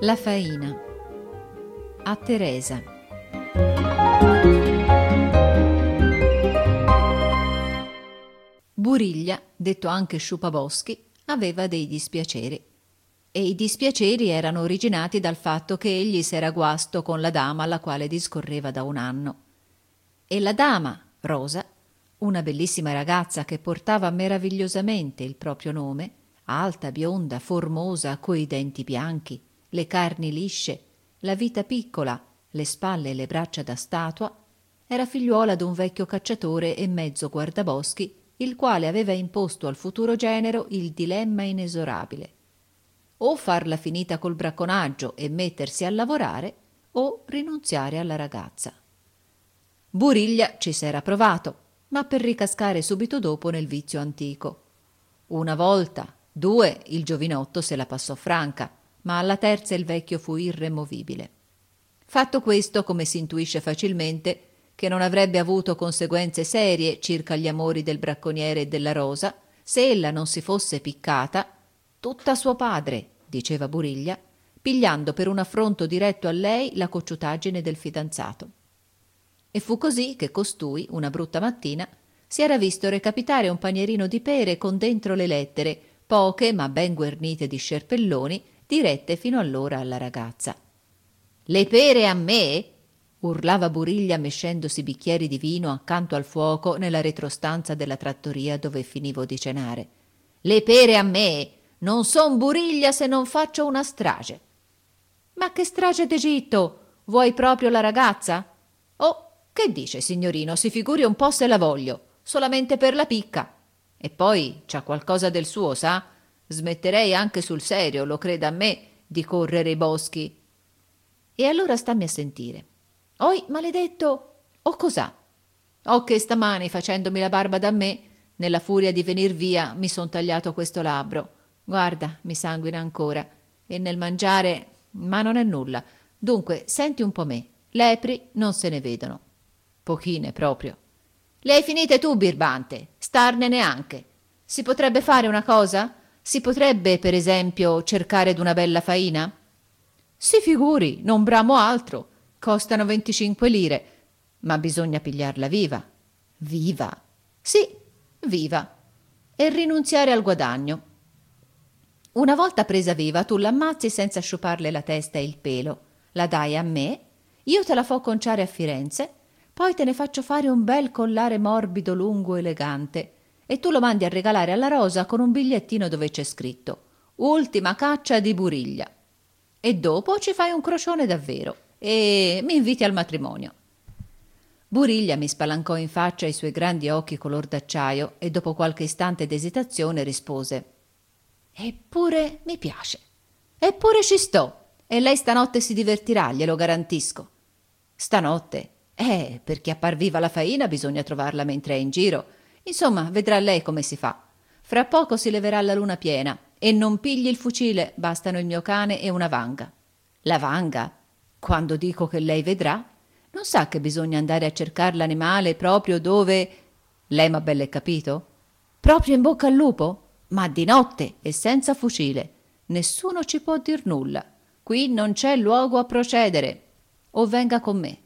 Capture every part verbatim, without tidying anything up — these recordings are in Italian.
La faina. A Teresa. Buriglia, detto anche Sciupaboschi, aveva dei dispiaceri. E i dispiaceri erano originati dal fatto che egli s'era guasto con la dama alla quale discorreva da un anno. E la dama, Rosa, una bellissima ragazza che portava meravigliosamente il proprio nome, alta, bionda, formosa, coi denti bianchi, le carni lisce, la vita piccola, le spalle e le braccia da statua, era figliuola d'un vecchio cacciatore e mezzo guardaboschi, il quale aveva imposto al futuro genero il dilemma inesorabile: o farla finita col bracconaggio e mettersi a lavorare, o rinunziare alla ragazza. Buriglia ci s'era provato, ma per ricascare subito dopo nel vizio antico. Una volta, due, il giovinotto se la passò franca, ma alla terza il vecchio fu irremovibile. Fatto questo, come si intuisce facilmente che non avrebbe avuto conseguenze serie circa gli amori del bracconiere e della Rosa, se ella non si fosse piccata, tutta suo padre, diceva Buriglia, pigliando per un affronto diretto a lei la cocciutaggine del fidanzato. E fu così che costui, una brutta mattina, si era visto recapitare un panierino di pere con dentro le lettere, poche ma ben guarnite di scerpelloni, dirette fino allora alla ragazza. «Le pere a me?» urlava Buriglia mescendosi bicchieri di vino accanto al fuoco nella retrostanza della trattoria dove finivo di cenare. «Le pere a me? Non son Buriglia se non faccio una strage!» «Ma che strage d'Egitto? Vuoi proprio la ragazza?» «Oh, che dice, signorino? Si figuri un po' se la voglio, solamente per la picca. E poi c'ha qualcosa del suo, sa? Smetterei anche sul serio, lo creda a me, di correre i boschi.» «E allora stammi a sentire. Oi, maledetto, o cos'ha?» «Oh, che stamani, facendomi la barba da me, nella furia di venir via, mi son tagliato questo labbro. Guarda, mi sanguina ancora. E nel mangiare, ma non è nulla. Dunque, senti un po' me. Lepri non se ne vedono. Pochine proprio.» «Le hai finite tu, birbante? Starne neanche. Si potrebbe fare una cosa? Si potrebbe, per esempio, cercare d'una bella faina?» «Si figuri, non bramo altro. Costano venticinque lire. Ma bisogna pigliarla viva.» «Viva?» «Sì, viva. E rinunziare al guadagno. Una volta presa viva, tu l'ammazzi senza sciuparle la testa e il pelo. La dai a me, io te la fo conciare a Firenze, poi te ne faccio fare un bel collare morbido, lungo, elegante, e tu lo mandi a regalare alla Rosa con un bigliettino dove c'è scritto: ultima caccia di Buriglia. E dopo ci fai un crocione davvero e mi inviti al matrimonio.» Buriglia mi spalancò in faccia i suoi grandi occhi color d'acciaio e dopo qualche istante d'esitazione rispose: «Eppure mi piace. Eppure ci sto. E lei stanotte si divertirà, glielo garantisco.» «Stanotte? Eh, perché a par viva la faina bisogna trovarla mentre è in giro. Insomma, vedrà lei come si fa. Fra poco si leverà la luna piena e non pigli il fucile, bastano il mio cane e una vanga.» «La vanga? Quando dico che lei vedrà? Non sa che bisogna andare a cercar l'animale proprio dove...» «Lei m'ha belle capito? Proprio in bocca al lupo? Ma di notte e senza fucile. Nessuno ci può dir nulla. Qui non c'è luogo a procedere. O venga con me.»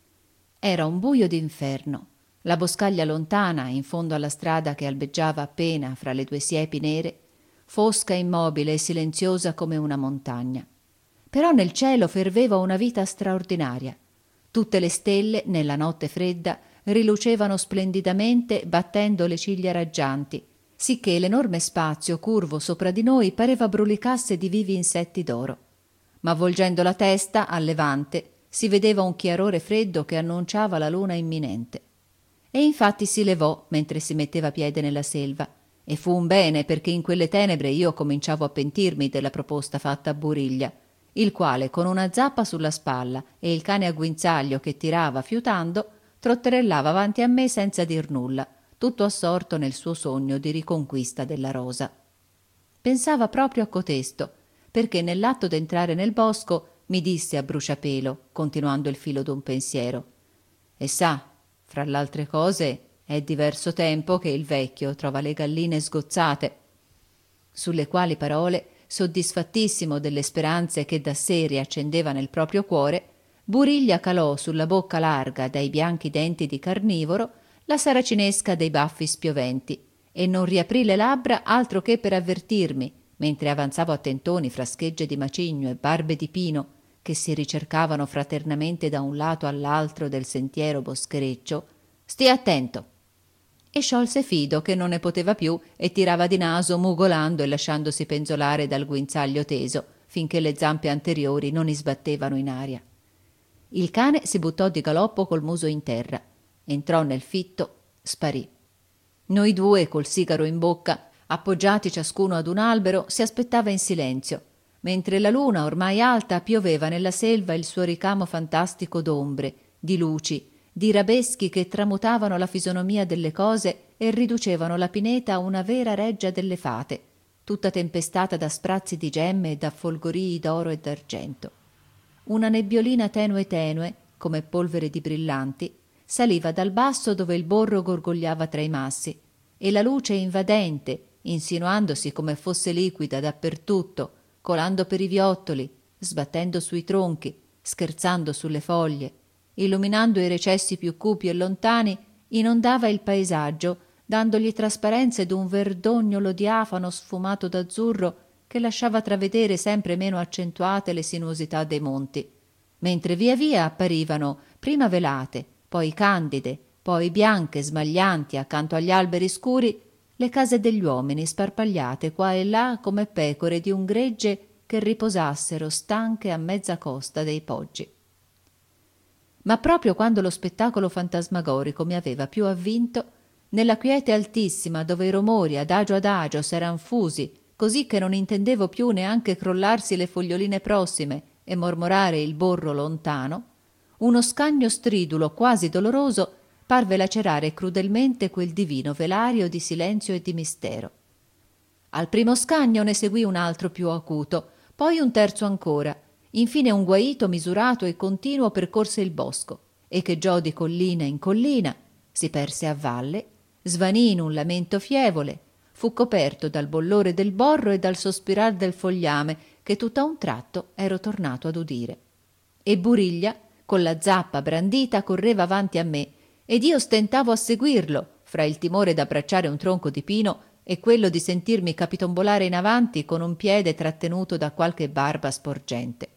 Era un buio d'inferno. La boscaglia lontana, in fondo alla strada che albeggiava appena fra le due siepi nere, fosca, immobile e silenziosa come una montagna. Però nel cielo ferveva una vita straordinaria. Tutte le stelle, nella notte fredda, rilucevano splendidamente battendo le ciglia raggianti, sicché l'enorme spazio curvo sopra di noi pareva brulicasse di vivi insetti d'oro. Ma volgendo la testa al levante si vedeva un chiarore freddo che annunciava la luna imminente. E infatti si levò mentre si metteva piede nella selva, e fu un bene, perché in quelle tenebre io cominciavo a pentirmi della proposta fatta a Buriglia, il quale, con una zappa sulla spalla e il cane a guinzaglio che tirava fiutando, trotterellava avanti a me senza dir nulla, tutto assorto nel suo sogno di riconquista della Rosa. Pensava proprio a cotesto, perché nell'atto d'entrare nel bosco mi disse a bruciapelo, continuando il filo d'un pensiero: «E sa, fra l'altre cose, è diverso tempo che il vecchio trova le galline sgozzate.» Sulle quali parole soddisfattissimo delle speranze che da sé riaccendeva nel proprio cuore, Buriglia calò sulla bocca larga dai bianchi denti di carnivoro la saracinesca dei baffi spioventi e non riaprì le labbra altro che per avvertirmi, mentre avanzavo a tentoni fra schegge di macigno e barbe di pino che si ricercavano fraternamente da un lato all'altro del sentiero boschereccio: «Stia attento!» E sciolse Fido, che non ne poteva più e tirava di naso mugolando e lasciandosi penzolare dal guinzaglio teso finché le zampe anteriori non isbattevano in aria. Il cane si buttò di galoppo col muso in terra, entrò nel fitto, sparì. Noi due, col sigaro in bocca, appoggiati ciascuno ad un albero, si aspettava in silenzio, mentre la luna, ormai alta, pioveva nella selva il suo ricamo fantastico d'ombre, di luci, di rabeschi che tramutavano la fisonomia delle cose e riducevano la pineta a una vera reggia delle fate, tutta tempestata da sprazzi di gemme e da folgorii d'oro e d'argento. Una nebbiolina tenue tenue, come polvere di brillanti, saliva dal basso dove il borro gorgogliava tra i massi, e la luce invadente, insinuandosi come fosse liquida dappertutto, colando per i viottoli, sbattendo sui tronchi, scherzando sulle foglie, illuminando i recessi più cupi e lontani, inondava il paesaggio, dandogli trasparenze d'un verdognolo diafano sfumato d'azzurro che lasciava travedere sempre meno accentuate le sinuosità dei monti, mentre via via apparivano, prima velate, poi candide, poi bianche smaglianti accanto agli alberi scuri, le case degli uomini sparpagliate qua e là come pecore di un gregge che riposassero stanche a mezza costa dei poggi. Ma proprio quando lo spettacolo fantasmagorico mi aveva più avvinto, nella quiete altissima dove i rumori adagio adagio s'eran fusi, così che non intendevo più neanche crollarsi le foglioline prossime e mormorare il borro lontano, uno scagno stridulo quasi doloroso parve lacerare crudelmente quel divino velario di silenzio e di mistero. Al primo scagno ne seguì un altro più acuto, poi un terzo ancora, infine un guaito misurato e continuo percorse il bosco, e cheggiò di collina in collina, si perse a valle, svanì in un lamento fievole, fu coperto dal bollore del borro e dal sospirar del fogliame che tutt'a un tratto ero tornato ad udire. E Buriglia, con la zappa brandita, correva avanti a me, ed io stentavo a seguirlo, fra il timore d'abbracciare un tronco di pino e quello di sentirmi capitombolare in avanti con un piede trattenuto da qualche barba sporgente.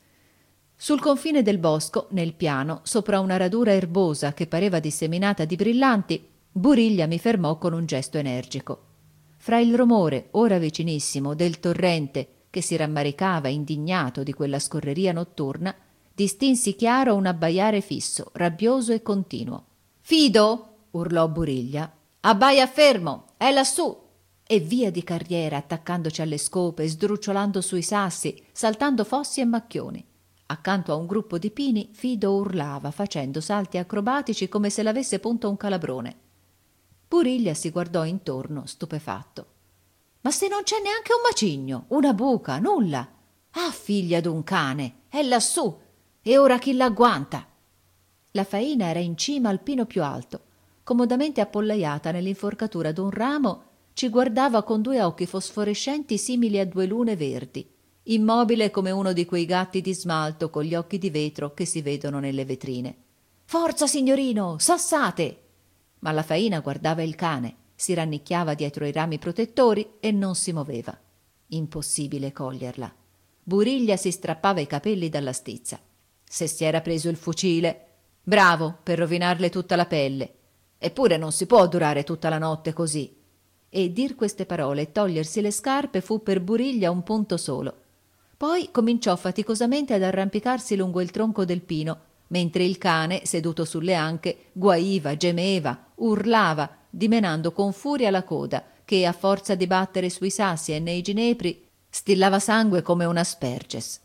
Sul confine del bosco, nel piano, sopra una radura erbosa che pareva disseminata di brillanti, Buriglia mi fermò con un gesto energico. Fra il rumore, ora vicinissimo, del torrente che si rammaricava indignato di quella scorreria notturna, distinsi chiaro un abbaiare fisso, rabbioso e continuo. «Fido!» urlò Buriglia. «Abbaia fermo! È lassù!» E via di carriera, attaccandoci alle scope, sdrucciolando sui sassi, saltando fossi e macchioni. Accanto a un gruppo di pini, Fido urlava, facendo salti acrobatici come se l'avesse punto un calabrone. Buriglia si guardò intorno, stupefatto. «Ma se non c'è neanche un macigno, una buca, nulla! Ah, figlia d'un cane, è lassù! E ora chi l'agguanta?» La faina era in cima al pino più alto, comodamente appollaiata nell'inforcatura d'un ramo, ci guardava con due occhi fosforescenti simili a due lune verdi, immobile come uno di quei gatti di smalto con gli occhi di vetro che si vedono nelle vetrine. «Forza, signorino, sassate!» Ma la faina guardava il cane, si rannicchiava dietro i rami protettori e non si moveva. Impossibile coglierla. Buriglia si strappava i capelli dalla stizza. Se si era preso il fucile, bravo per rovinarle tutta la pelle. Eppure non si può durare tutta la notte così. E dir queste parole e togliersi le scarpe fu per Buriglia un punto solo. Poi cominciò faticosamente ad arrampicarsi lungo il tronco del pino, mentre il cane, seduto sulle anche, guaiva, gemeva, urlava, dimenando con furia la coda, che a forza di battere sui sassi e nei ginepri stillava sangue come un asperges.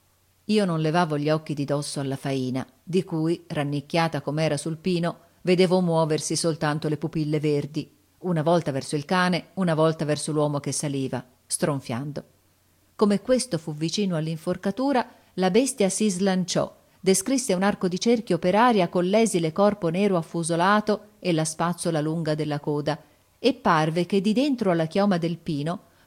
Io non levavo gli occhi di dosso alla faina, di cui, rannicchiata com'era sul pino, vedevo muoversi soltanto le pupille verdi, una volta verso il cane, una volta verso l'uomo che saliva, stronfiando. Come questo fu vicino all'inforcatura, la bestia si slanciò, descrisse un arco di cerchio per aria con l'esile corpo nero affusolato e la spazzola lunga della coda, e parve che di dentro alla chioma del pino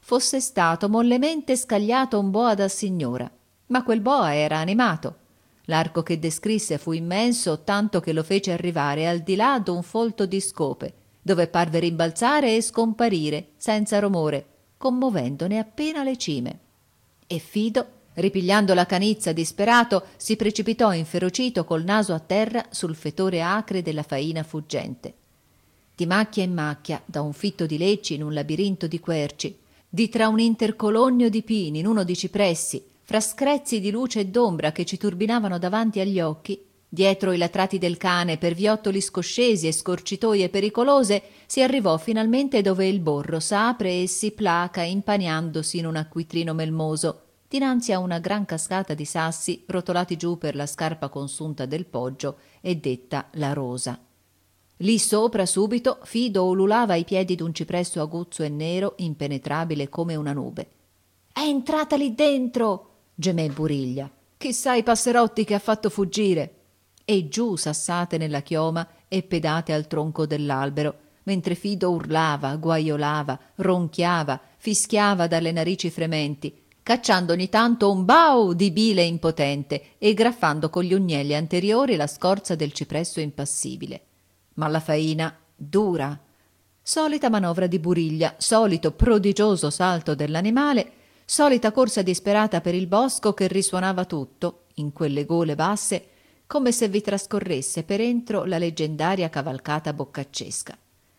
fosse stato mollemente scagliato un boa da signora, ma quel boa era animato. L'arco che descrisse fu immenso, tanto che lo fece arrivare al di là d'un folto di scope, dove parve rimbalzare e scomparire senza rumore, commovendone appena le cime. E Fido, ripigliando la canizza disperato, si precipitò inferocito col naso a terra sul fetore acre della faina fuggente. Di macchia in macchia, da un fitto di lecci in un labirinto di querci, di tra un intercolonnio di pini in uno di cipressi, fra screzi di luce e d'ombra che ci turbinavano davanti agli occhi, dietro i latrati del cane per viottoli scoscesi e scorcitoie pericolose, si arrivò finalmente dove il borro s'apre e si placa impaniandosi in un acquitrino melmoso, dinanzi a una gran cascata di sassi rotolati giù per la scarpa consunta del poggio e detta la Rosa. Lì sopra subito Fido ululava ai piedi d'un cipresso aguzzo e nero, impenetrabile come una nube. «È entrata lì dentro!» gemé Buriglia. «Chissà i passerotti che ha fatto fuggire!» E giù sassate nella chioma e pedate al tronco dell'albero, mentre Fido urlava, guaiolava, ronchiava, fischiava dalle narici frementi, cacciando ogni tanto un bau di bile impotente e graffando con gli ugnelli anteriori la scorza del cipresso impassibile. Ma la faina dura. Solita manovra di Buriglia, solito prodigioso salto dell'animale, solita corsa disperata per il bosco che risuonava tutto, in quelle gole basse, come se vi trascorresse per entro la leggendaria cavalcata boccaccesca.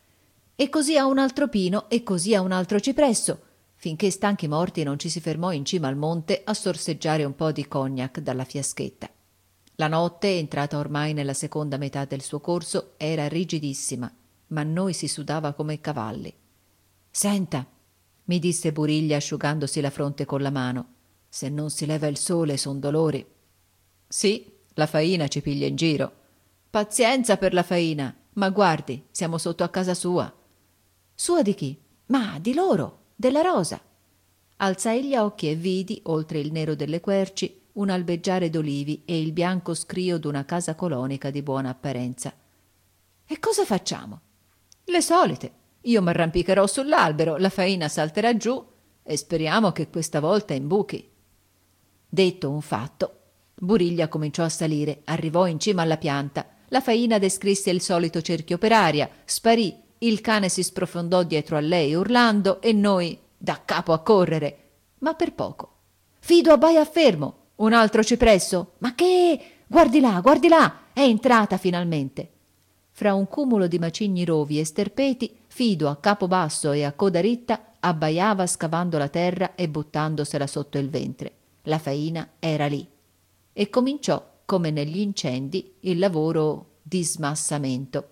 E così a un altro pino e così a un altro cipresso, finché stanchi morti non ci si fermò in cima al monte a sorseggiare un po' di cognac dalla fiaschetta. La notte, entrata ormai nella seconda metà del suo corso, era rigidissima, ma noi si sudava come cavalli. «Senta», mi disse Buriglia asciugandosi la fronte con la mano, «se non si leva il sole son dolori». «Sì, la faina ci piglia in giro». «Pazienza per la faina, ma guardi, siamo sotto a casa sua». «Sua di chi?» «Ma di loro, della Rosa». Alzai gli occhi e vidi, oltre il nero delle querci, un albeggiare d'olivi e il bianco scrio d'una casa colonica di buona apparenza. «E cosa facciamo?» «Le solite. Io m'arrampicherò sull'albero, la faina salterà giù e speriamo che questa volta imbuchi». Detto un fatto, Buriglia cominciò a salire, arrivò in cima alla pianta, la faina descrisse il solito cerchio per aria, sparì, il cane si sprofondò dietro a lei urlando e noi da capo a correre, ma per poco. «Fido, abbaia fermo! Un altro cipresso? Ma che? Guardi là, guardi là! È entrata finalmente!» Fra un cumulo di macigni rovi e sterpeti, Fido a capo basso e a coda ritta abbaiava scavando la terra e buttandosela sotto il ventre. La faina era lì. E cominciò, come negli incendi, il lavoro di smassamento.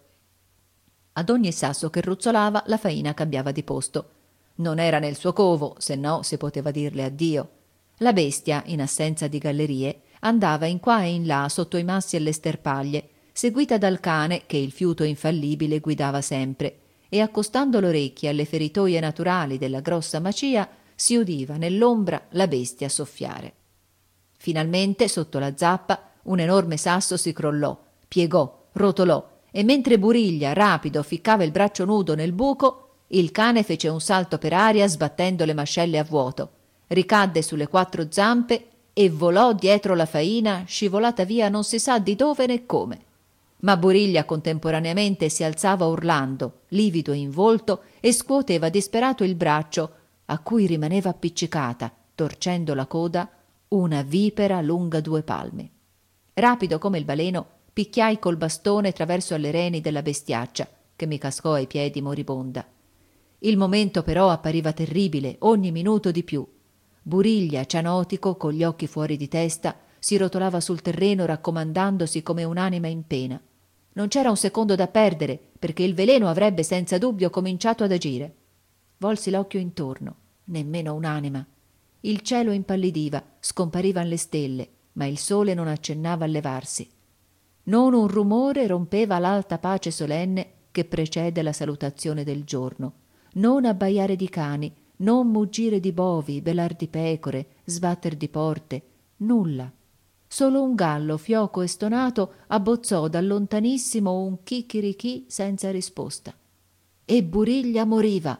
Ad ogni sasso che ruzzolava, la faina cambiava di posto. Non era nel suo covo, se no si poteva dirle addio. La bestia, in assenza di gallerie, andava in qua e in là sotto i massi e le sterpaglie, seguita dal cane che il fiuto infallibile guidava sempre, e accostando l'orecchie alle feritoie naturali della grossa macia si udiva nell'ombra la bestia soffiare. Finalmente, sotto la zappa, un enorme sasso si crollò, piegò, rotolò, e mentre Buriglia, rapido, ficcava il braccio nudo nel buco, il cane fece un salto per aria sbattendo le mascelle a vuoto, ricadde sulle quattro zampe e volò dietro la faina, scivolata via non si sa di dove né come. Ma Buriglia contemporaneamente si alzava urlando, livido in volto, e scuoteva disperato il braccio, a cui rimaneva appiccicata, torcendo la coda, una vipera lunga due palmi. Rapido come il baleno, picchiai col bastone traverso alle reni della bestiaccia, che mi cascò ai piedi moribonda. Il momento però appariva terribile, ogni minuto di più. Buriglia, cianotico, con gli occhi fuori di testa, si rotolava sul terreno raccomandandosi come un'anima in pena. Non c'era un secondo da perdere, perché il veleno avrebbe senza dubbio cominciato ad agire. Volsi l'occhio intorno, nemmeno un'anima. Il cielo impallidiva, scomparivan le stelle, ma il sole non accennava a levarsi. Non un rumore rompeva l'alta pace solenne che precede la salutazione del giorno. Non abbaiare di cani, non muggire di bovi, belar di pecore, sbatter di porte, nulla. Solo un gallo fioco e stonato abbozzò da lontanissimo un chicchirichì senza risposta. E Buriglia moriva,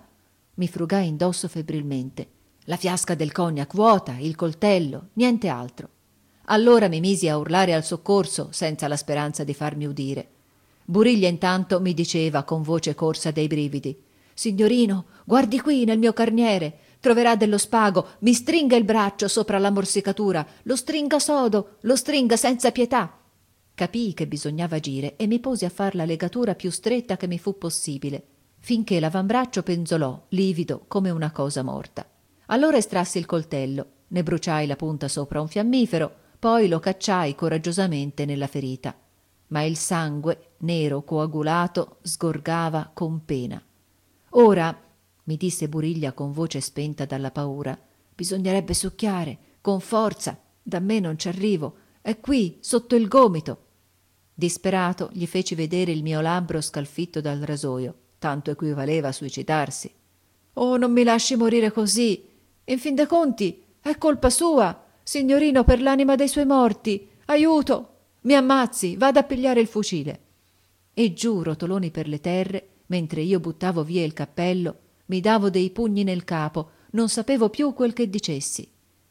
Mi frugai indosso febbrilmente. La fiasca del cognac vuota, il coltello, niente altro. Allora mi misi a urlare al soccorso, senza la speranza di farmi udire. Buriglia intanto mi diceva con voce corsa dei brividi: «Signorino, guardi qui nel mio carniere, troverà dello spago, mi stringa il braccio sopra la morsicatura, lo stringa sodo, lo stringa senza pietà». Capii che bisognava agire e mi posi a far la legatura più stretta che mi fu possibile, finché l'avambraccio penzolò, livido come una cosa morta. Allora estrassi il coltello, ne bruciai la punta sopra un fiammifero, poi lo cacciai coraggiosamente nella ferita. Ma il sangue, nero coagulato, sgorgava con pena. «Ora», mi disse Buriglia con voce spenta dalla paura, «bisognerebbe succhiare, con forza, da me non ci arrivo, è qui, sotto il gomito». Disperato gli feci vedere il mio labbro scalfitto dal rasoio, tanto equivaleva a suicidarsi. «Oh, non mi lasci morire così! In fin dei conti è colpa sua! Signorino, per l'anima dei suoi morti! Aiuto! Mi ammazzi, vada a pigliare il fucile!» E giù, rotoloni per le terre, mentre io buttavo via il cappello, mi davo dei pugni nel capo, non sapevo più quel che dicessi.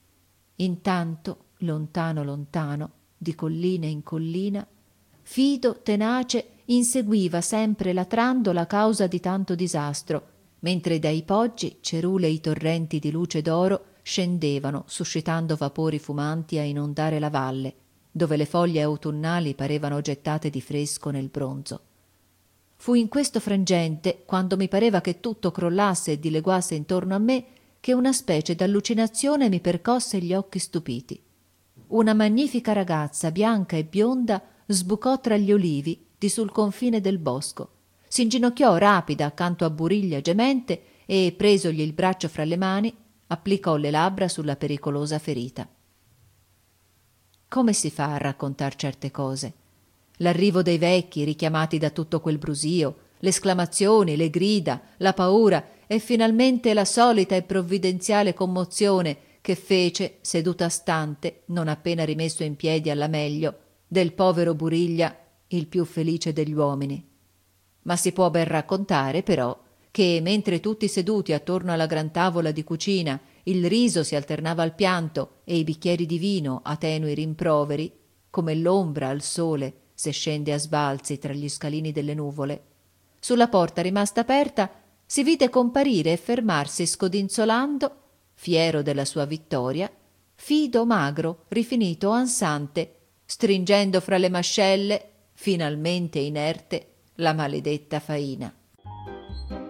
Intanto, lontano lontano, di collina in collina, fido, tenace, inseguiva sempre latrando la causa di tanto disastro, mentre dai poggi cerulei torrenti di luce d'oro scendevano, suscitando vapori fumanti a inondare la valle, dove le foglie autunnali parevano gettate di fresco nel bronzo. Fu in questo frangente, quando mi pareva che tutto crollasse e dileguasse intorno a me, che una specie d'allucinazione mi percosse gli occhi stupiti. Una magnifica ragazza, bianca e bionda, sbucò tra gli olivi di sul confine del bosco. S'inginocchiò rapida accanto a Buriglia gemente e, presogli il braccio fra le mani, applicò le labbra sulla pericolosa ferita. Come si fa a raccontar certe cose? L'arrivo dei vecchi, richiamati da tutto quel brusio, le esclamazioni, le grida, la paura e finalmente la solita e provvidenziale commozione che fece, seduta stante, non appena rimesso in piedi alla meglio, del povero Buriglia il più felice degli uomini. Ma si può ben raccontare, però, che mentre tutti seduti attorno alla gran tavola di cucina il riso si alternava al pianto e i bicchieri di vino a tenui rimproveri, come l'ombra al sole se scende a sbalzi tra gli scalini delle nuvole, sulla porta rimasta aperta si vide comparire e fermarsi scodinzolando, fiero della sua vittoria, fido, magro, rifinito, ansante, stringendo fra le mascelle, finalmente inerte, la maledetta faina.